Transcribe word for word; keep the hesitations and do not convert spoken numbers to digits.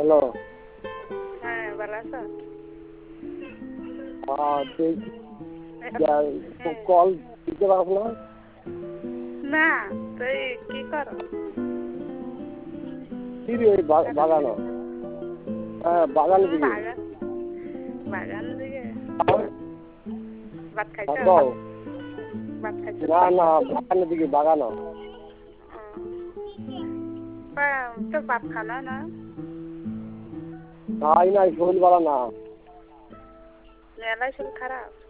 Hello. হ্যাঁ, ভালো আছো? হ্যাঁ, তুই হ্যাঁ। কল দিতে পারবো না? না, তুই কি করো? কি রে ওই বা- বাগানো? হ্যাঁ, বাগানের দিকে। বাগান বাগান দিকে ভাত খাইছো? থাকো। ভাত খাইছো? না না, বাগানের দিকে বাগানো। তোর ভাত খানা না? নাই নাই, শরীর ভালো না। মেলায় শরীর খারাপ?